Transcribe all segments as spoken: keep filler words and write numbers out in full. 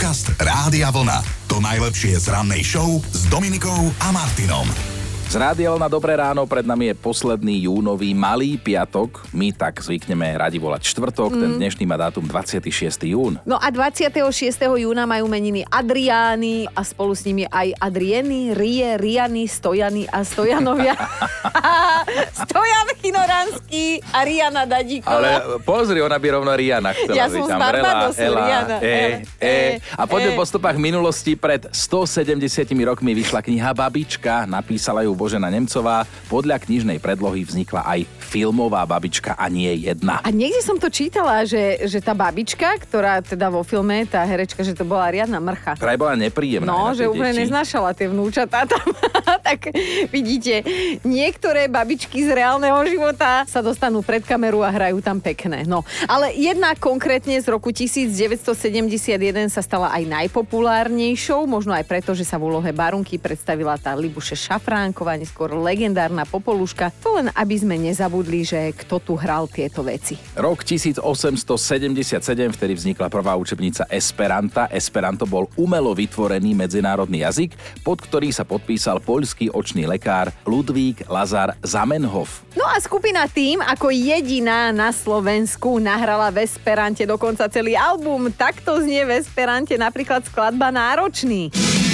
Podcast Rádia Vlna. To najlepšie z rannej show s Dominikou a Martinom. Z Rádia Vlna dobré ráno, pred nami je posledný júnový malý piatok. My tak zvykneme radi volať štvrtok, mm. ten dnešný má dátum dvadsiateho šiesteho júna. No a dvadsiateho šiesteho júna majú meniny Adriány a spolu s nimi aj Adrieny, Rie, Riany, Stojany a Stojanovia. Stojan Chinoranský a Riana Dadíková. Ale pozri, ona by rovno Riana chcela. Ja som z Barbadosu, Riana. E, e. A poďme po stopách minulosti. Pred stosedemdesiatimi rokmi vyšla kniha Babička, napísala ju Božena Nemcová. Podľa knižnej predlohy vznikla aj filmová Babička a nie jedna. A niekde som to čítala, že, že tá babička, ktorá teda vo filme, tá herečka, že to bola riadna mrcha. Ktorá bola nepríjemná. No, že úplne deti. Neznášala tie vnúčatá tam. Tak vidíte, niektoré babičky z reálneho života sa dostanú pred kameru a hrajú tam pekné. No, ale jedna konkrétne z roku devätnásťsedemdesiatjeden sa stala aj najpopulárnejšou, možno aj preto, že sa v úlohe Barunky predstavila tá Libuše Šafránková, neskôr legendárna Popoluška. To len aby sme nezabudli, že kto tu hral tieto veci. Rok tisícosemstosedemdesiatsedem, vtedy vznikla prvá učebnica Esperanta. Esperanto bol umelo vytvorený medzinárodný jazyk, pod ktorý sa podpísal poľský očný lekár Ludvík Lazar Zamenhof. No a skupina Tým ako jediná na Slovensku nahrala v Esperante dokonca celý album. Takto znie v Esperante napríklad skladba Náročný.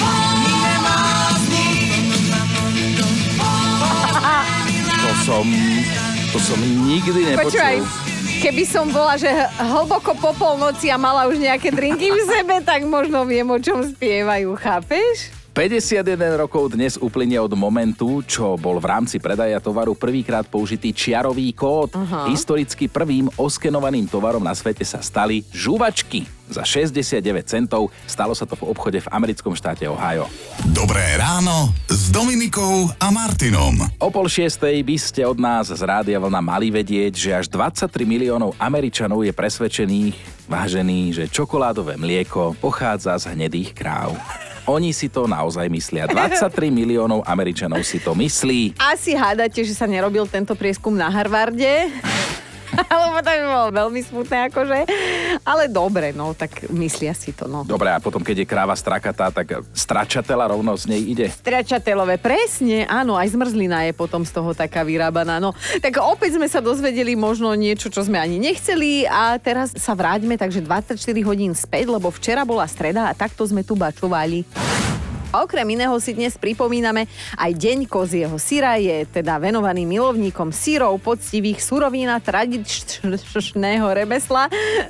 To som, to som nikdy nepočul. Počúvaj, keby som bola, že hlboko po polnoci a mala už nejaké drinky v sebe, tak možno viem, o čom spievajú, chápeš? päťdesiatjeden rokov dnes uplynie od momentu, čo bol v rámci predaja tovaru prvýkrát použitý čiarový kód. Uh-huh. Historicky prvým oskenovaným tovarom na svete sa stali žuvačky. Za šesťdesiatdeväť centov stalo sa to v obchode v americkom štáte Ohio. Dobré ráno s Dominikou a Martinom. O pol šiestej by ste od nás z Rádia Vlna mali vedieť, že až dvadsaťtri miliónov Američanov je presvedčených, vážení, že čokoládové mlieko pochádza z hnedých kráv. Oni si to naozaj myslia. dvadsaťtri miliónov Američanov si to myslí. Asi hádate, že sa nerobil tento prieskum na Harvarde? Lebo to by bolo veľmi smutné, akože. Ale dobre, no, tak myslia si to, no. Dobre, a potom, keď je kráva strakatá, tak stračatela rovno z nej ide. Stračatelové, presne, áno, aj zmrzlina je potom z toho taká vyrábaná. No, tak opäť sme sa dozvedeli možno niečo, čo sme ani nechceli a teraz sa vráťme, takže dvadsaťštyri hodín späť, lebo včera bola streda a takto sme tu bačovali. Okrem iného si dnes pripomíname aj Deň kozieho syra, je teda venovaný milovníkom syrov, poctivých surovín a tradičného remesla.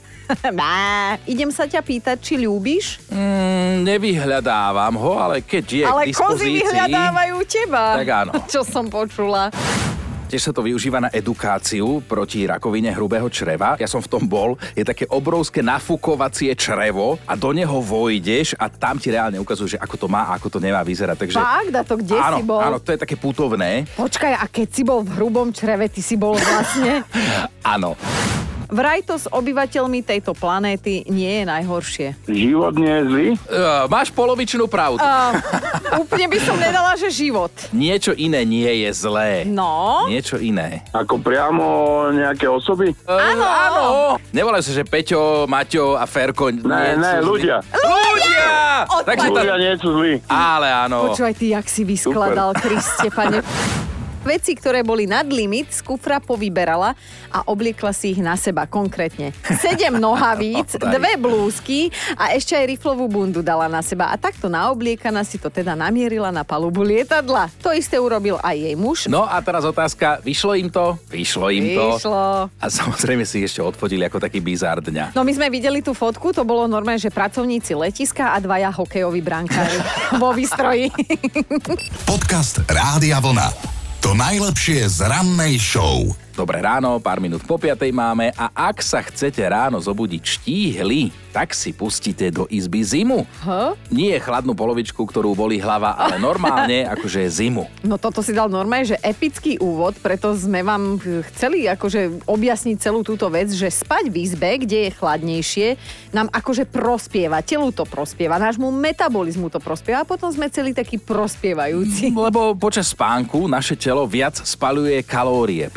Má, idem sa ťa pýtať, či ľúbiš? Mm, nevyhľadávam ho, ale keď je ale k dispozícii... Ale kozy vyhľadávajú teba. Tak áno. Čo som počula. Tiež sa to využíva na edukáciu proti rakovine hrubého čreva. Ja som v tom bol. Je také obrovské nafukovacie črevo a do neho vojdeš a tam ti reálne ukazujú, že ako to má a ako to nemá vyzerať. Takže... Fakt? A to kde áno, si bol? Áno, to je také putovné. Počkaj, a keď si bol v hrubom čreve, ty si bol vlastne... Áno. Vraj to s obyvateľmi tejto planéty nie je najhoršie. Život nie je zlý? Uh, máš polovičnú pravdu. Uh, úplne by som nedala, že život. Niečo iné nie je zlé. No? Niečo iné. Ako priamo nejaké osoby? Uh, áno. Áno. Nevolajú sa, že Peťo, Maťo a Ferko. Ne, ne, ľudia. Ľudia! Takže ľudia nie sú zlí. Ale áno. Počúvaj ty, jak si vyskladal, Kriste, pane. Veci, ktoré boli nad limit, z kufra povyberala a obliekla si ich na seba konkrétne. Sedem nohavíc, dve blúzky a ešte aj riflovú bundu dala na seba. A takto naobliekaná si to teda namierila na palubu lietadla. To isté urobil aj jej muž. No a teraz otázka, vyšlo im to? Vyšlo im to. Vyšlo. A samozrejme si ešte odfotili ako taký bizár dňa. No my sme videli tú fotku, to bolo normálne, že pracovníci letiska a dvaja hokejoví brankári vo výstroji. Podcast Rádia Vlna. To najlepšie z rannej show. Dobré ráno, pár minút po piatej máme a ak sa chcete ráno zobudiť štíhli, tak si pustíte do izby zimu. Huh? Nie chladnú polovičku, ktorú bolí hlava, ale normálne akože zimu. No toto si dal normálne, že epický úvod, preto sme vám chceli akože objasniť celú túto vec, že spať v izbe, kde je chladnejšie, nám akože prospieva, telu to prospieva, nášmu metabolizmu to prospieva a potom sme celí takí prospievajúci. Lebo počas spánku naše telo viac spaľuje kalórie. Prišli na to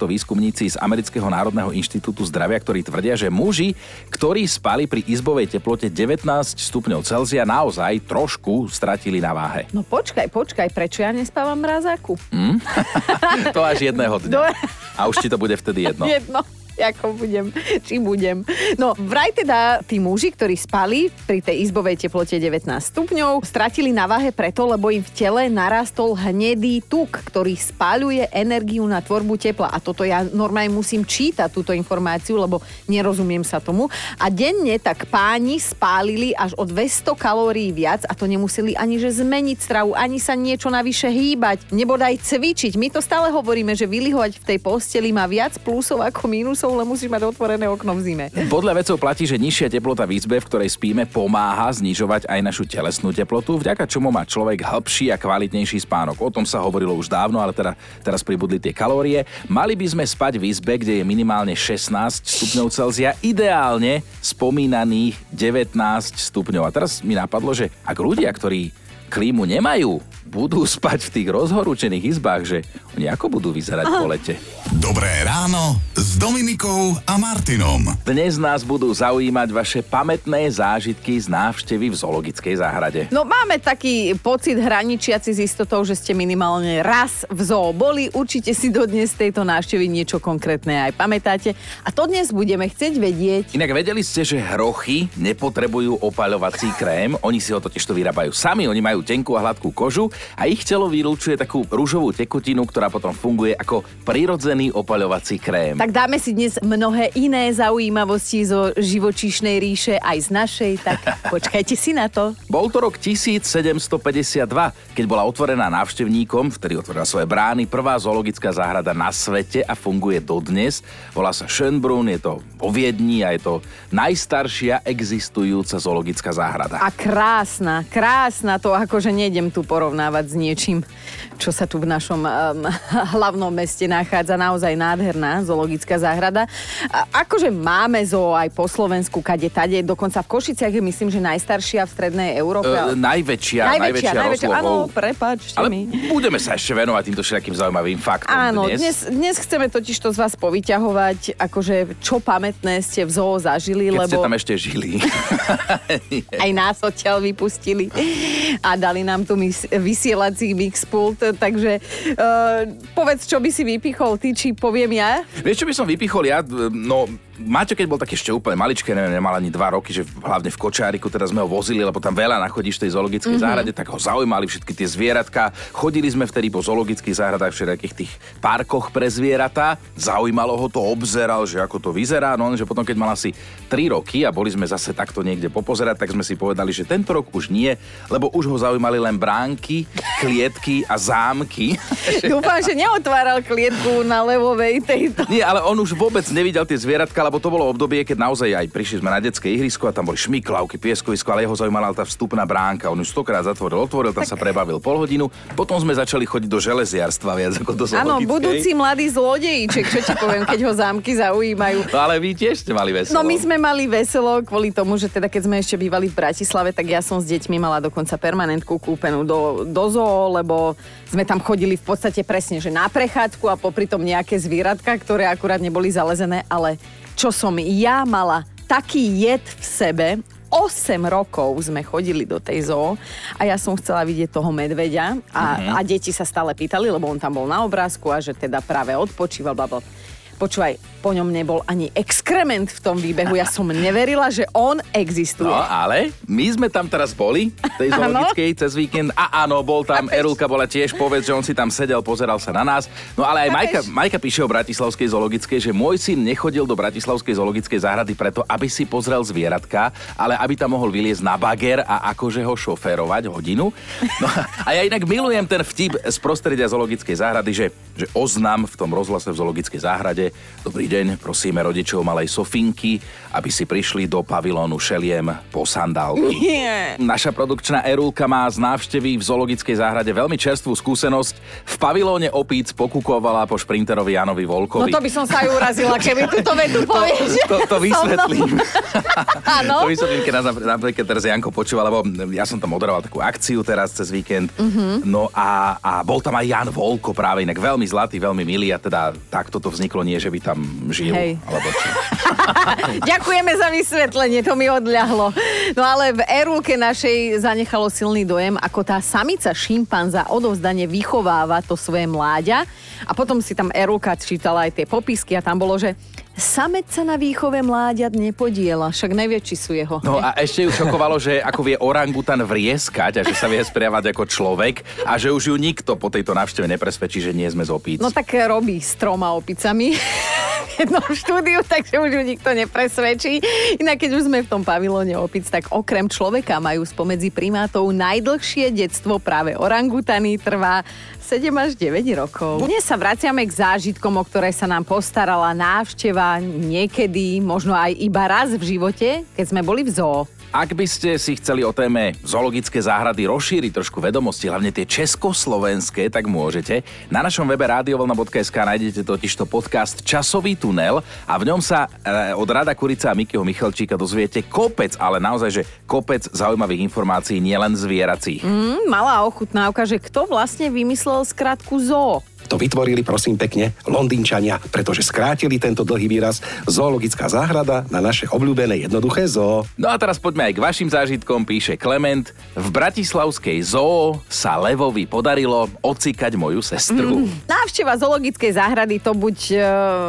to výskumníci z Amerického národného inštitútu zdravia, ktorí tvrdia, že muži, ktorí spali pri izbovej teplote devätnásť stupňov Celzia, naozaj trošku stratili na váhe. No počkaj, počkaj, prečo ja nespávam v mrazáku? Hm? To až jedného dňa. Do... A už ti to bude vtedy jedno. Jedno. Ako budem, či budem. No, vraj teda tí muži, ktorí spali pri tej izbovej teplote devätnásť stupňov, stratili na váhe preto, lebo im v tele narastol hnedý tuk, ktorý spaľuje energiu na tvorbu tepla. A toto ja normálne musím čítať túto informáciu, lebo nerozumiem sa tomu. A denne tak páni spálili až o dvesto kalórií viac a to nemuseli ani že zmeniť stravu, ani sa niečo navyše hýbať, nebodaj cvičiť. My to stále hovoríme, že vylihovať v tej posteli má viac plusov ako mínusov, ale musíš mať otvorené okno v zime. Podľa vedcov platí, že nižšia teplota v izbe, v ktorej spíme, pomáha znižovať aj našu telesnú teplotu, vďaka čomu má človek hlbší a kvalitnejší spánok. O tom sa hovorilo už dávno, ale teda, teraz pribudli tie kalórie. Mali by sme spať v izbe, kde je minimálne šestnásť stupňov Celzia, ideálne spomínaných devätnásť stupňov. A teraz mi napadlo, že ak ľudia, ktorí klímu nemajú, budú spať v tých rozhorúčených izbách, že oni ako budú vyzerať po lete. Dobré ráno s Dominikou a Martinom. Dnes nás budú zaujímať vaše pamätné zážitky z návštevy v zoologickej záhrade. No máme taký pocit hraničiaci s istotou, že ste minimálne raz v zoo boli. Určite si dodnes z tejto návštevy niečo konkrétne aj pamätáte. A to dnes budeme chcieť vedieť. Inak vedeli ste, že hrochy nepotrebujú opaľovací krém. Oni si ho totiž to vyrábajú sami. Oni majú tenkú a hladkú kožu a ich telo vylučuje takú ružovú tekutinu, ktorá potom funguje ako prirodzený opaľovací krém. Tak dáme si dnes mnohé iné zaujímavosti zo živočíšnej ríše aj z našej, tak počkajte si na to. Bol to rok tisícsedemstopäťdesiatdva, keď bola otvorená návštevníkom, vtedy otvorila svoje brány, prvá zoologická záhrada na svete a funguje dodnes. Volá sa Schönbrunn, je to vo Viedni a je to najstaršia existujúca zoologická záhrada. A krásna, krásna, to akože nejdem tu porovnávať s niečím, čo sa tu v našom um, hlavnom meste nachádza. Naozaj nádherná zoologická záhrada. A akože máme zoo aj po Slovensku, kade tade, dokonca v Košiciach je myslím, že najstaršia v strednej Európe. E, najväčšia, najväčšia, najväčšia, najväčšia rozlohou. Áno, prepáčte ale mi. Budeme sa ešte venovať týmto všetkým zaujímavým faktom áno, dnes. dnes. Dnes chceme totiž to z vás povyťahovať, akože čo pamätné ste v zoo zažili, keď lebo... ste tam ešte žili. Aj nás odtiaľ vypustili a dali nám tu mis- vysielací mixpult, takže uh, povedz, čo by si vypichol ty, či poviem ja? Vieš, čo by som vypichol ja? No, Maťo, keď bol taký ešte úplne maličké, neviem, nemal ani dva roky, že hlavne v Kočáriku, teraz sme ho vozili, lebo tam veľa nachodíš v tej zoologickej mm-hmm. záhrade, tak ho zaujímali všetky tie zvieratka. Chodili sme vtedy po zoologických záhradách, všetkých tých parkoch pre zvieratá. Zaujímalo ho to, obzeral, že ako to vyzerá, no že potom, keď mal asi tri roky a boli sme zase takto niekde popozerať, tak sme si povedali, že tento rok už nie, lebo už ho zaujímali len bránky, klietky a zámky. Dúfam, že neotváral klietku na Levovej tejto. Nie, ale on už vôbec nevidel tie zvieratka, lebo to bolo obdobie, keď naozaj aj prišli sme na detské ihrisko a tam boli šmiklavky, pieskovisko, ale jeho zaujímala tá vstupná bránka. On už stokrát zatvoril, otvoril, tam tak... sa prebavil pol hodinu. Potom sme začali chodiť do železiarstva viac ako do zoologickej. Áno, budúci mladý zlodejíček, čo ti poviem, keď ho zámky zaujímajú. No, ale vy tiež ste mali veselo. No my sme mali veselo kvôli tomu, že teda keď sme ešte bývali v Bratislave, tak ja som s deťmi mala dokonca permanentku kúpenú do, do zoo, lebo sme tam chodili v podstate presne, že na prechádzku a popri tom nejaké zvieratka, ktoré akurát neboli zalezené, ale čo som ja mala taký jed v sebe, osem rokov sme chodili do tej zoo a ja som chcela vidieť toho medveďa a, mm-hmm. a deti sa stále pýtali, lebo on tam bol na obrázku a že teda práve odpočíval, blablabla. Počúvaj, po ňom nebol ani exkrement v tom výbehu. Ja som neverila, že on existuje. No, ale my sme tam teraz boli, v tej zoologickej cez víkend. A áno, bol tam, Erulka bola tiež, povedz, že on si tam sedel, pozeral sa na nás. No ale aj Majka, Majka píše o Bratislavskej zoologickej, že môj syn nechodil do Bratislavskej zoologickej záhrady preto, aby si pozrel zvieratka, ale aby tam mohol vyliezť na bager a akože ho šoférovať hodinu. No a ja inak milujem ten vtip z prostredia zoologickej záhrady, že, že oznam v tom rozhlase v zoologickej záhrade poviete: dobrý deň, prosíme rodičov malej Sofinky, aby si prišli do pavilónu šeliem po sandálky. Nie. Naša produkčná Erulka má z návštevy v zoologickej záhrade veľmi čerstvú skúsenosť. V pavilóne opíc pokukovala po šprinterovi Janovi Volkovi. No to by som sa aj urazila, keby túto vetu povieš. To, to, to vysvetlím. Áno. To vysvetlím, keď nás napríklad teraz Janko počúval, lebo ja som tam moderoval takú akciu teraz cez víkend. Uh-huh. No a, a bol tam aj Jan Volko práve, inak veľmi zlatý, veľmi milý a teda takto to vzniklo, nie že by tam žil. Hej. Alebo čo. Ďakujeme za vysvetlenie, to mi odľahlo. No ale v Erulke našej zanechalo silný dojem, ako tá samica šimpanza odovzdane vychováva to svoje mláďa. A potom si tam Erulka čítala aj tie popisky a tam bolo, že samec sa na výchove mláďat nepodiela, však nevie, či sú jeho. No a ešte ju šokovalo, že ako vie orangutan vrieskať a že sa vie sprievať ako človek a že už ju nikto po tejto návšteve nepresvedčí, že nie sme z opíc. No tak robí s troma opicami v jednom štúdiu, takže už ju nikto nepresvedčí. Inak keď už sme v tom pavilóne opic, tak okrem človeka majú spomedzi primátov najdlhšie detstvo práve orangutany, trvá sedem až deväť rokov. Dnes sa vraciame k zážitkom, o ktoré sa nám postarala návšteva niekedy, možno aj iba raz v živote, keď sme boli v zoo. Ak by ste si chceli o téme zoologické záhrady rozšíriť trošku vedomosti, hlavne tie československé, tak môžete. Na našom webe radiovlna bodka es ká nájdete totižto podcast Časový tunel a v ňom sa e, od Rada Kurica a Mikyho Michalčíka dozviete kopec, ale naozaj, že kopec zaujímavých informácií, nielen zvieracích. Mm, malá ochutnávka, že kto vlastne vymyslel skratku zoo? To vytvorili, prosím pekne, Londýnčania, pretože skrátili tento dlhý výraz zoologická záhrada na naše obľúbené jednoduché zoo. No a teraz poďme aj k vašim zážitkom, píše Klement. V bratislavskej zoo sa Levovi podarilo ocikať moju sestru. Mm. Návšteva zoologickej záhrady to buď e,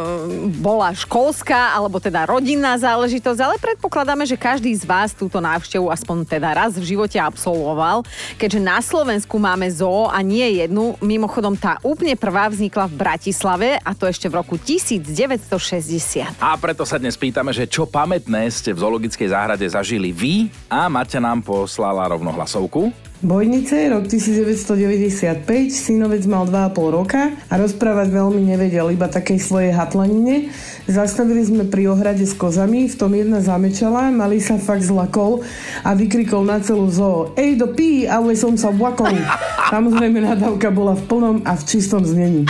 bola školská, alebo teda rodinná záležitosť, ale predpokladáme, že každý z vás túto návštevu aspoň teda raz v živote absolvoval. Keďže na Slovensku máme zoo a nie jednu, mimochodom tá úplne prvá vznikla v Bratislave a to ešte v roku devätnásťstošesťdesiat. A preto sa dnes pýtame, že čo pamätné ste v zoologickej záhrade zažili vy a Maťa nám poslala rovno hlasovku. Bojnice, rok devätnásťstodeväťdesiatpäť, synovec mal dva a pol roka a rozprávať veľmi nevedel, iba takej svojej hatlanine. Zastavili sme pri ohrade s kozami, v tom jedna zamečala, malý sa fakt zlakol a vykrikol na celú zoo: Ej, do pí, ale som sa vlakol. Samozrejme, nadávka bola v plnom a v čistom znení.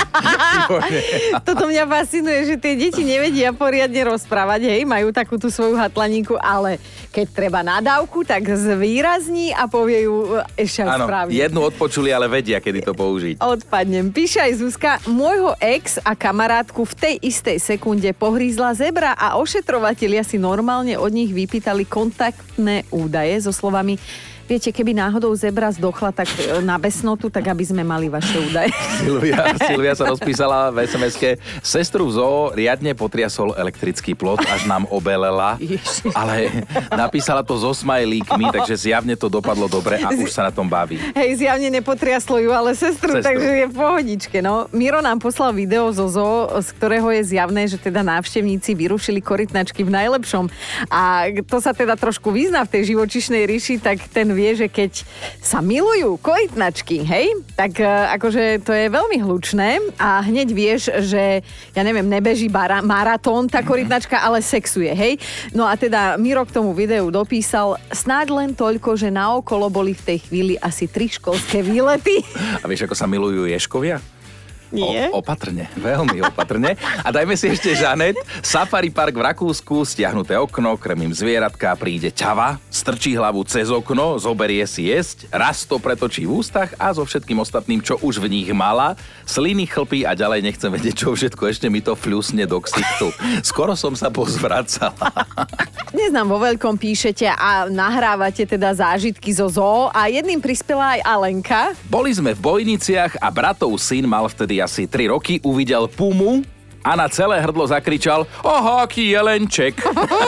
Toto mňa fascinuje, že tie deti nevedia poriadne rozprávať, hej, majú takú tú svoju hatlaníku, ale keď treba nadávku, tak zvýrazní a povie ju ešte aj správne. Áno, jednu odpočuli, ale vedia, kedy to použiť. Odpadnem. Píše aj Zuzka: môjho ex a kamarátku v tej istej sekunde pohrízla zebra a ošetrovatelia si normálne od nich vypýtali kontaktné údaje so slovami: viete, keby náhodou zebra zdochla tak na besnotu, tak aby sme mali vaše údaje. Silvia, Silvia sa rozpísala v es em eske: sestru v zoo riadne potriasol elektrický plot, až nám obelela. Ježiš. Ale napísala to so smajlíkmi, takže zjavne to dopadlo dobre a už sa na tom baví. Hej, zjavne nepotriaslo ju, ale sestru, sestru, takže je v pohodičke, no. Miro nám poslal video zo zoo, z ktorého je zjavné, že teda návštevníci vyrušili korytnačky v najlepšom. A to sa teda trošku vyzná v tej živočíšnej ríši, tak ten vie, že keď sa milujú korytnačky, hej, tak akože to je veľmi hlučné a hneď vieš, že ja neviem, nebeží bara, maratón tá korytnačka, ale sexuje, hej. No a teda Miro k tomu videu dopísal: snáď len toľko, že naokolo boli v tej chvíli asi tri školské výlety. A vieš, ako sa milujú ješkovia? Nie? O, opatrne, veľmi opatrne. A dajme si ešte Žanet. Safari park v Rakúsku, stiahnuté okno, krmím zvieratka, príde ťava, strčí hlavu cez okno, zoberie si jesť, raz to pretočí v ústach a so všetkým ostatným, čo už v nich mala, sliny chlpí a ďalej nechcem vedieť, čo všetko, ešte mi to fľusne do ksichtu. Skoro som sa pozvracala. Dnes nám vo veľkom píšete a nahrávate teda zážitky zo zoo a jedným prispela aj Alenka. Boli sme v Bojniciach a bratov syn mal vtedy asi tri roky, uvidel pumu a na celé hrdlo zakričal: oho, aký jelenček.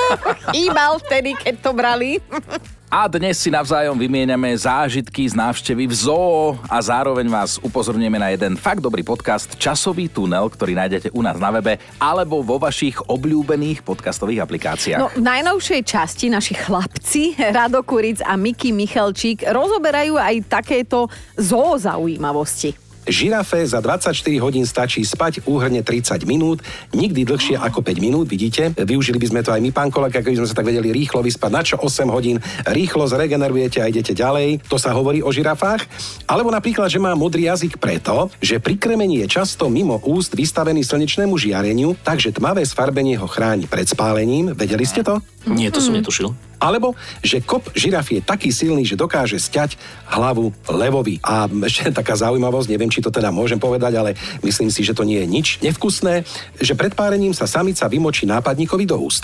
Iba vtedy, keď to brali. A dnes si navzájom vymieňame zážitky z návštevy v zoo a zároveň vás upozorňujeme na jeden fakt dobrý podcast Časový tunel, ktorý nájdete u nás na webe alebo vo vašich obľúbených podcastových aplikáciách. No, v najnovšej časti naši chlapci Rado Kuric a Miky Michalčík rozoberajú aj takéto zoo zaujímavosti. Žirafe za dvadsaťštyri hodín stačí spať úhrne tridsať minút, nikdy dlhšie ako päť minút, vidíte? Využili by sme to aj my, pán kolega, keby sme sa tak vedeli rýchlo vyspať. Na čo osem hodín? Rýchlo zregenerujete a idete ďalej. To sa hovorí o žirafách. Alebo napríklad, že má modrý jazyk preto, že pri krmení je často mimo úst vystavený slnečnému žiareniu, takže tmavé sfarbenie ho chráni pred spálením. Vedeli ste to? Nie, to som netušil. Alebo, že kop žiraf je taký silný, že dokáže sťať hlavu levovi. A ešte taká zaujímavosť, neviem, či to teda môžem povedať, ale myslím si, že to nie je nič nevkusné, že pred párením sa samica vymočí nápadníkovi do úst.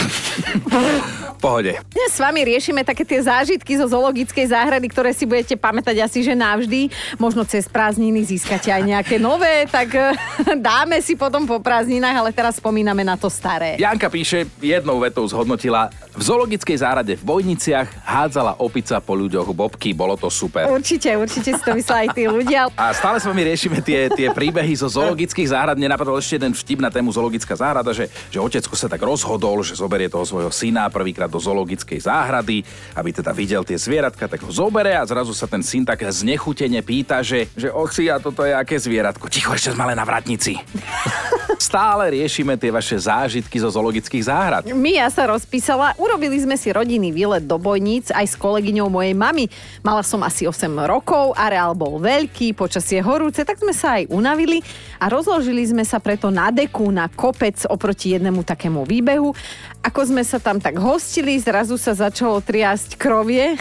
Pohode. Dnes s vami riešime také tie zážitky zo zoologickej záhrady, ktoré si budete pamätať asi, že navždy. Možno cez prázdniny získate aj nejaké nové, tak dáme si potom po prázdninách, ale teraz spomíname na to staré. Janka píše, jednou vetou zhodnotila, v zoologickej záhrade v Bojniciach hádzala opica po ľuďoch bobky, bolo to super. Určite, určite si to myslia aj tí ľudia. A stále s vami riešime tie, tie príbehy zo zoologických záhrad. Mne napadol ešte jeden vtip na tému zoologická záhrada, že, že otecko sa tak rozhodol, že zoberie toho svojho syna prvýkrát do zoologickej záhrady, aby teda videl tie zvieratka, tak ho zobere a zrazu sa ten syn tak znechutene pýta, že, že oci, a toto je aké zvieratko? Ticho, ešte sme len na vratnici. Stále riešime tie vaše zážitky zo zoologických záhrad. Mia sa rozpísala, urobili sme si rodinný výlet do Bojníc aj s kolegyňou mojej mamy. Mala som asi osem rokov, areál bol veľký, počasie horúce, tak sme sa aj unavili a rozložili sme sa preto na deku, na kopec oproti jednému takému výbehu. Ako sme sa tam tak hostili, zrazu sa začalo triasť krovie.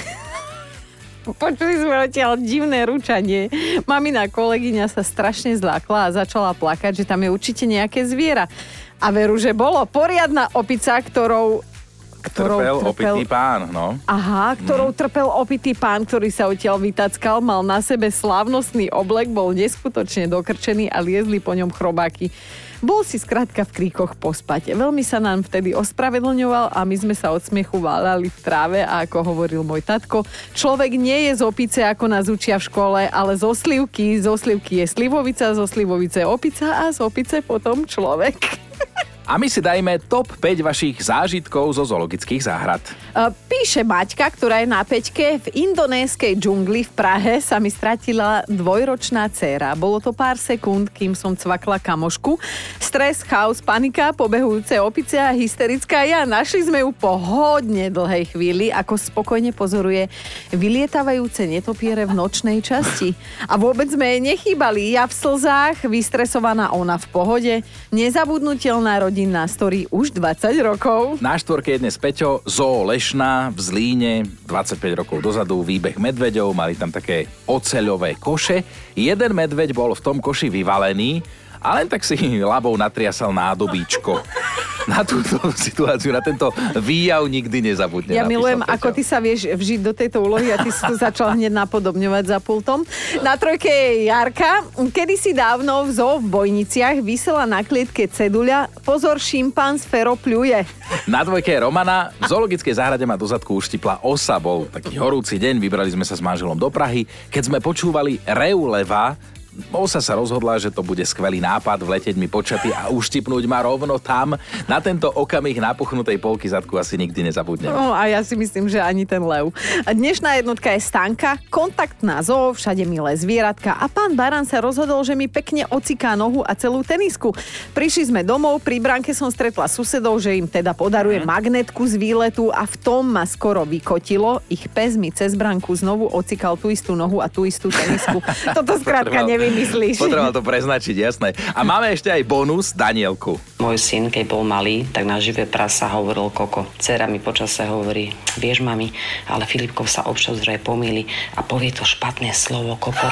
Počuli sme odtiaľ divné ručanie. Mamina kolegyňa sa strašne zlákla a začala plakať, že tam je určite nejaké zviera. A veru, že bolo poriadna opica, ktorou... ktorou Trpel, trpel opitý pán, no. Aha, ktorou Mm. trpel opitý pán, ktorý sa odtiaľ vytackal, mal na sebe slávnostný oblek, bol neskutočne dokrčený a liezli po ňom chrobáky. Bol si skrátka v kríkoch pospať. Veľmi sa nám vtedy ospravedlňoval a my sme sa od smiechu válali v tráve a ako hovoril môj tatko, človek nie je z opice, ako nás učia v škole, ale zo slivky. Zo slivky je slivovica, zo slivovice je opica a z opice potom človek. A my si dajme top päť vašich zážitkov zo zoologických záhrad. Píše Maťka, ktorá je na Peťke. V indonéskej džungli v Prahe sa mi stratila dvojročná dcéra. Bolo to pár sekúnd, kým som cvakla kamošku. Stres, chaos, panika, pobehujúce opice a hysterická ja. Našli sme ju po hodne dlhej chvíli, ako spokojne pozoruje vylietávajúce netopiere v nočnej časti. A vôbec sme jej nechýbali. Ja v slzách, vystresovaná ona v pohode. Nezabudnutelná rodinná story už dvadsať rokov. Na štvorke je dnes Peťo, Zoo Lešná v Zlíne, dvadsaťpäť rokov dozadu, výbeh medveďov, mali tam také oceľové koše. Jeden medveď bol v tom koši vyvalený a len tak si labou natriasal nádobíčko. Na túto situáciu, na tento výjav nikdy nezabudne. Ja milujem, ako ty sa vieš vžiť do tejto úlohy a ty si to začal hneď napodobňovať za pultom. Na trojke je Jarka. Kedysi dávno v zoo v Bojniciach visela na klietke ceduľa Pozor, šimpánz Fero pľuje. Na dvojke je Romana. V zoologickej záhrade ma do zadku uštipla osa. Bol taký horúci deň, vybrali sme sa s manželom do Prahy. Keď sme počúvali rev leva, Osa sa rozhodla, že to bude skvelý nápad vleteť mi počaty a uštipnúť ma rovno tam. Na tento okamih napuchnutej polky zadku asi nikdy nezabudnem. No a ja si myslím, že ani ten lev. A dnešná jednotka je Stanka, kontaktná zoo, všade milé zvieratka a pán Baran sa rozhodol, že mi pekne ociká nohu a celú tenisku. Prišli sme domov, pri bránke som stretla susedov, že im teda podaruje magnetku z výletu a v tom ma skoro vykotilo. Ich pes mi cez bránku znovu ocikal tú istú nohu a tú istú tenisku. Toto skrátka neviem. Myslíš? Potreboval to preznačiť, jasné. A máme ešte aj bonus, Danielku. Môj syn, keď bol malý, tak na živé prasa hovoril Koko. Dcera mi počase hovorí, vieš mami, ale Filipkov sa občas vraj pomýli a povie to špatné slovo Koko.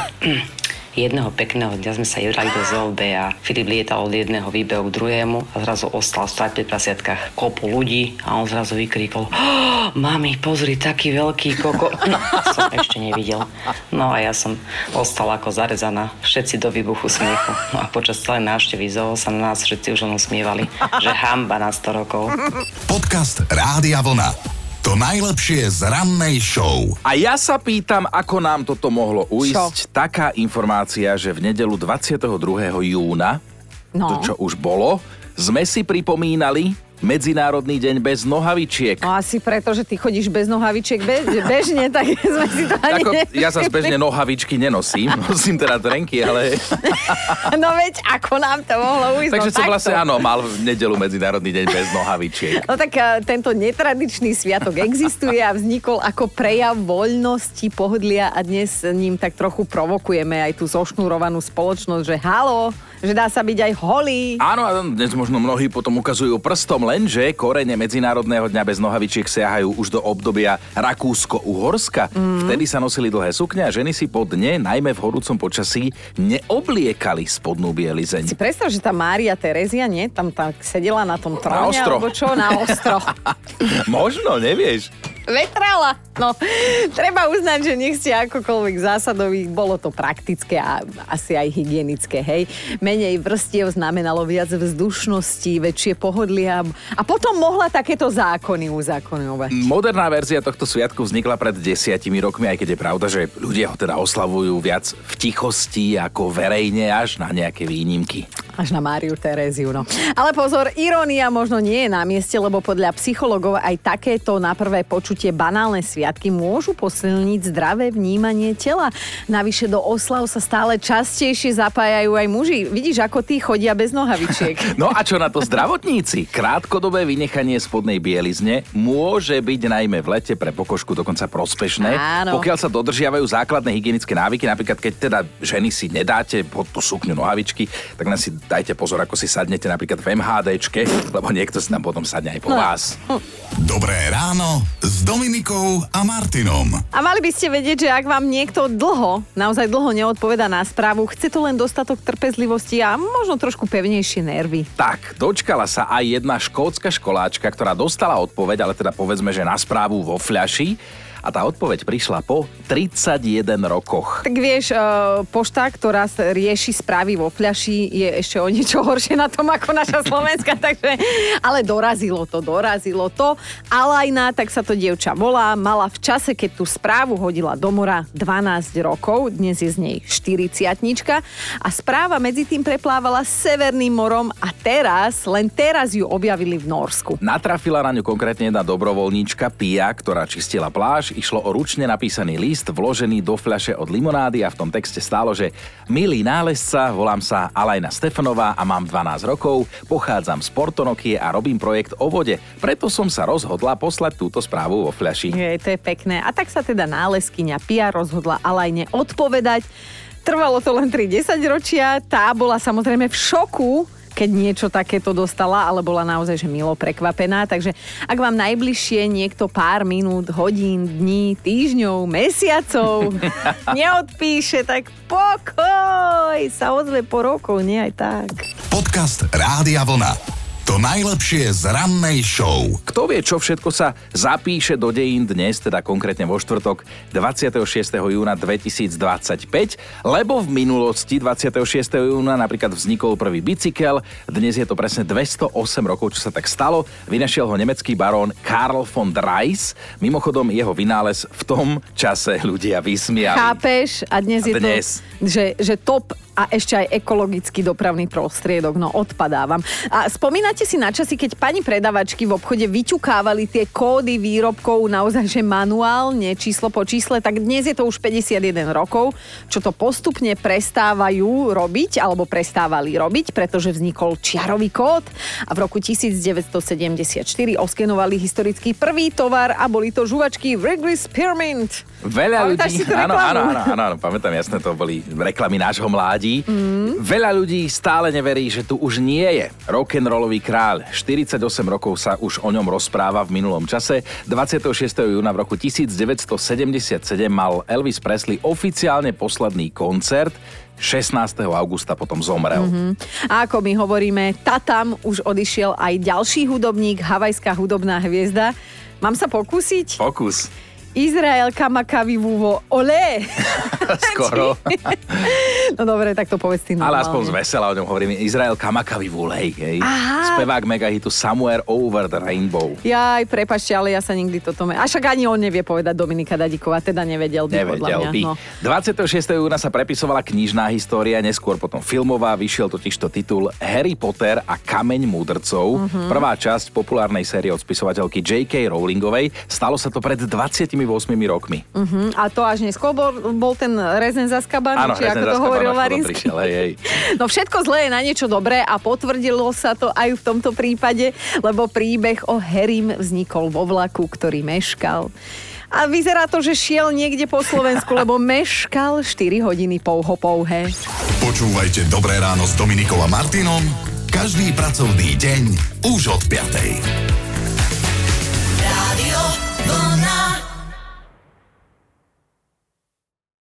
Jedného pekného dňa sme sa jedrali do zoo B a Filip lietal od jedného výbehu k druhému a zrazu ostal stať pri prasiatkách kopu ľudí a on zrazu vykríkol oh, mami, pozri, taký veľký koko. Som ešte nevidel. No a ja som ostala ako zarezaná, všetci do výbuchu smiechu. No a počas celej návštevy zoo sa na nás všetci už len usmievali, že hanba na sto rokov. Podcast Rádia Vlna. To najlepšie z rannej show. A ja sa pýtam, ako nám toto mohlo ujsť. Čo? Taká informácia, že v nedeľu dvadsiateho druhého júna, No. to čo už bolo, sme si pripomínali Medzinárodný deň bez nohavičiek. No asi preto, že ty chodíš bez nohavičiek be- bežne, tak sme si to ani... Ako, ja sa bežne nohavičky nenosím, nosím teda trenky, ale... No veď, ako nám to mohlo ujsť. Takže no, som takto. vlastne, áno, mal v nedeľu Medzinárodný deň bez nohavičiek. No tak uh, tento netradičný sviatok existuje a vznikol ako prejav voľnosti, pohodlia a dnes ním tak trochu provokujeme aj tú zošnurovanú spoločnosť, že halo, že dá sa byť aj holý. Áno, a dnes možno mnohí potom ukazujú prstom, lenže korene Medzinárodného dňa bez nohavičiek siahajú už do obdobia Rakúsko-Uhorska. Mm. Vtedy sa nosili dlhé sukne a ženy si po dne, najmä v horúcom počasí, neobliekali spodnú bielizeň. Si predstav, že tá Mária Terezia, nie? Tam tak sedela na tom tróne, Na ostro. alebo čo? Na ostro. Možno, nevieš. Vetrala. No, treba uznať, že nech ste akokoľvek zásadový, bolo to praktické a asi aj hygienické, hej. Menej vrstiev znamenalo viac vzdušnosti, väčšie pohodlia a potom mohla takéto zákony uzákoňovať. Moderná verzia tohto sviatku vznikla pred desiatimi rokmi, aj keď je pravda, že ľudia ho teda oslavujú viac v tichosti ako verejne až na nejaké výnimky. Až na Máriu Teréziu, no. Ale pozor, irónia možno nie je na mieste, lebo podľa psychologov aj takéto na prvé počutie banálne sviatky môžu posilniť zdravé vnímanie tela. Navyše do oslav sa stále častejšie zapájajú aj muži. Vidíš, ako tí chodia bez nohavičiek. No a čo na to zdravotníci? Krátkodobé vynechanie spodnej bielizne môže byť najmä v lete pre pokožku dokonca prospešné, Áno. pokiaľ sa dodržiavajú základné hygienické návyky. Napríklad, keď teda ženy si nedáte pod tú sukňu nohavičky, tak len si dajte pozor, ako si sadnete napríklad v MHDčke, lebo niekto si tam potom sadne aj po No. vás. Dobré ráno s Dominikou a Martinom. A mali by ste vedieť, že ak vám niekto dlho, naozaj dlho neodpoveda na správu, chce to len dostatok trpezlivosti a možno trošku pevnejšie nervy. Tak, dočkala sa aj jedna škótska školáčka, ktorá dostala odpoveď, ale teda povedzme, že na správu vo fľaši. A tá odpoveď prišla po tridsaťjeden rokoch. Tak vieš, pošta, ktorá rieši správy vo fľaši, je ešte o niečo horšie na tom ako naša Slovenska, takže... Ale dorazilo to, dorazilo to. Alajna, tak sa to dievča volá, mala v čase, keď tú správu hodila do mora dvanásť rokov, dnes je z nej štyridsiatnička a správa medzi tým preplávala Severným morom a teraz, len teraz ju objavili v Norsku. Natrafila na ňu konkrétne jedna dobrovoľníčka Pia, ktorá čistila pláž. Išlo o ručne napísaný list vložený do fľaše od limonády a v tom texte stálo, že milý nálezca, volám sa Alajna Stefanová a mám dvanásť rokov, pochádzam z Portonokie a robím projekt o vode. Preto som sa rozhodla poslať túto správu vo fľaši. Je, to je pekné. A tak sa teda nálezkyňa Pia rozhodla Alajne odpovedať. Trvalo to len tri desaťročia. Tá bola samozrejme v šoku, keď niečo takéto dostala, ale bola naozaj že milo prekvapená. Takže ak vám najbližšie niekto pár minút, hodín, dní, týždňov, mesiacov neodpíše, tak pokoj, sa ozve po rokoch, nie aj tak. Podcast Rádia Vlna. To najlepšie z rannej show. Kto vie, čo všetko sa zapíše do dejín dnes, teda konkrétne vo štvrtok dvadsiateho šiesteho júna dvetisícdvadsaťpäť, lebo v minulosti dvadsiateho šiesteho júna napríklad vznikol prvý bicykel, dnes je to presne dvestoosem rokov, čo sa tak stalo, vynašiel ho nemecký barón Karl von Drais, mimochodom jeho vynález v tom čase ľudia vysmiali. Chápeš? A dnes A je dnes. to, že, že top a ešte aj ekologický dopravný prostriedok, no odpadávam. A spomínate si na časy, keď pani predavačky v obchode vyťukávali tie kódy výrobkov naozaj, že manuálne, číslo po čísle, tak dnes je to už päťdesiatjeden rokov, čo to postupne prestávajú robiť, alebo prestávali robiť, pretože vznikol čiarový kód a v roku devätnásťsedemdesiatštyri oskenovali historický prvý tovar a boli to žuvačky Wrigley's Spearmint. Veľa Pamätáš ľudí, si tú áno, reklamu? áno, áno, áno, áno, pamätám, jasné, to boli reklamy nášho mládí. Mm. Veľa ľudí stále neverí, že tu už nie je rock'n'rollový kráľ. štyridsaťosem rokov sa už o ňom rozpráva v minulom čase. dvadsiateho šiesteho júna v roku devätnásťsedemdesiatsedem mal Elvis Presley oficiálne posledný koncert. šestnásteho augusta potom zomrel. Mm-hmm. A ako my hovoríme, tatam už odišiel aj ďalší hudobník, havajská hudobná hviezda. Mám sa pokúsiť? Pokus. Izrael Kamakavi Vuvo. Ole! Skoro. No dobre, tak to povedz ty normálne. Ale aspoň z vesela o ňom hovoríme. Izrael Kamakavi Vulej, hej. Aha. Spevák megahitu Somewhere Over the Rainbow. Jaj, prepáčte, ale ja sa nikdy toto... Me... A však ani on nevie povedať Dominika Dadíková, teda nevedel by podľa Nevedel mňa. by. No. dvadsiateho šiesteho júna sa prepisovala knižná história, neskôr potom filmová, vyšiel totižto titul Harry Potter a Kameň múdrcov. Uh-huh. Prvá časť populárnej série od spisovateľky J K. Rowlingovej. Stalo sa to pred dvadsiatimi ôsmimi rokmi. Uh-huh. A to až neskôr bol, bol ten rezen z Azkabanu, či ako to hovoril Varinsky. Prišiel, hej, hej. No všetko zlé je na niečo dobré a potvrdilo sa to aj v tomto prípade, lebo príbeh o Harrym vznikol vo vlaku, ktorý meškal. A vyzerá to, že šiel niekde po Slovensku, lebo meškal štyri hodiny pouho pouhe. Počúvajte Dobré ráno s Dominikou a Martinom každý pracovný deň už od piatej. Rádio Vlna.